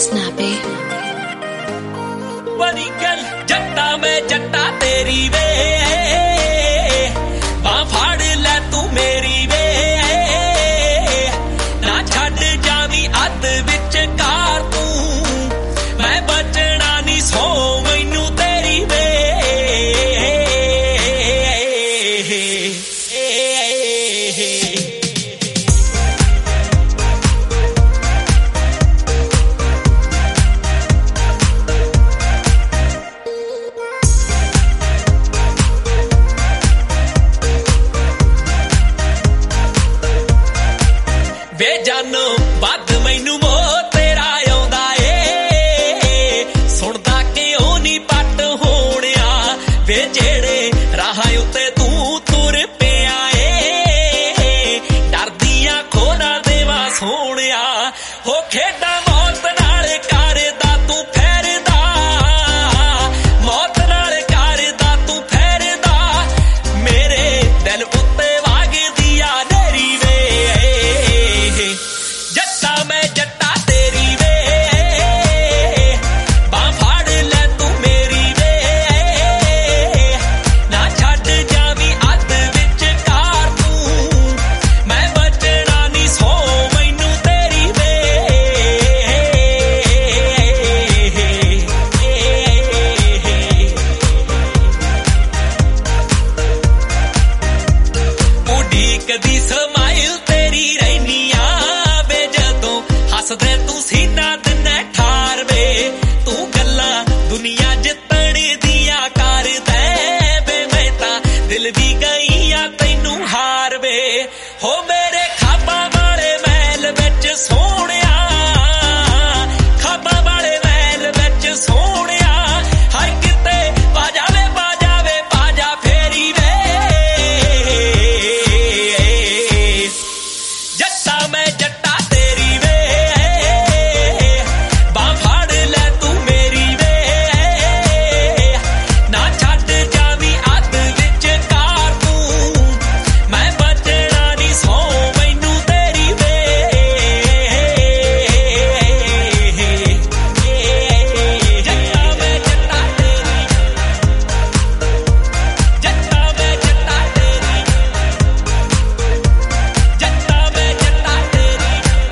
snappy. बड़ी गल जट्टा मैं जट्टा तेरी वे बां फाड़ ले तू मेरी वे ना छड्ड जावी अध विच कार तू मैं बचना नहीं सो मैनू तेरी वे वे जानो बद मैनू मोह तेरा आउंदा ए सुनदा क्यों नहीं पट होणिया वे जेड़े राह उत्ते तू तुर पिया ए डरदियां खोना देवा सोहणिया हो खेडा मौत नाल करदा तू फेरदा मौत नाल करदा तू फेरदा मेरे दिल उत्ते वागदी आ नेरी वे जट्टा मैं जट्टा तेरी वे बां फाड़ ले तू मेरी वे ना छड्ड जावी अध विच कार तू मैं बचना नहीं सो मैनू तेरी वे उडीकदी समाइल तेरी रहनिया वे जदों हसदे तू सीना दिने ठार वे तू गल्लां दुनिया जितण दियां करदे वे मैं तां दिल दी गईयां तैनू हार वे हो मेरे खाबां वाले महल विच सोहणिया खाबां वाले महल विच सोहणिया हाय किते बाजा फेरी वे जट्टा मैं जट्टा तेरी वे बां फाड़ ले तू मेरी वे ना छड्ड जावी अध विच कार तू मैं बचना नहीं सो मैनू तेरी वे जट्टा मैं जट्टा तेरी जट्टा मैं जट्टा तेरी जट्टा मैं जट्टा तेरी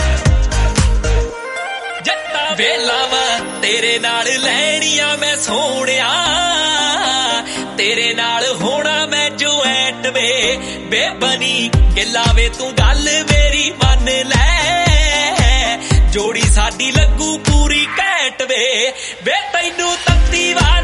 जट्टा वेलावा तेरे नाल लैणियां मैं सोहणिया तेरे नाल होना मैं जो ऐट वे बेबनी गिला वे तू गल मेरी मन ले जोड़ी साडी लगू पूरी घैंट वे तैनू तत्ती वार